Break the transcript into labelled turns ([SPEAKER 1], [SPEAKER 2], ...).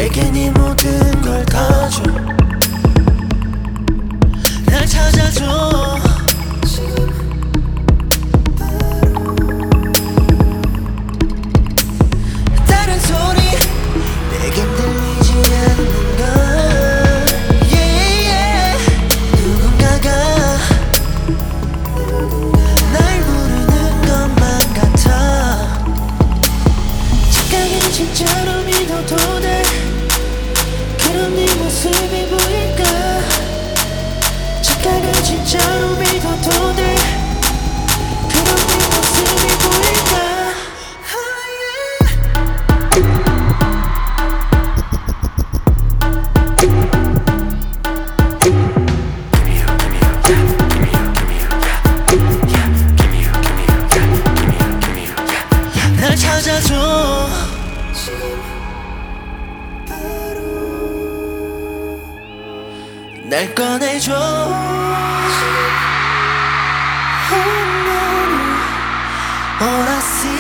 [SPEAKER 1] 내게 네 모든 걸 더 줘. 날 찾아줘. 다른 소리 내겐 들리지 않는 걸. 누군가가 날 부르는 것만 같아. 착각은 진짜로 믿어도 돼. 그런 네 모습이 보일까. 착각은 진짜로 믿어도 돼. 그런 네 모습이 보일까. 날 찾아줘. 날 꺼내줘. All I see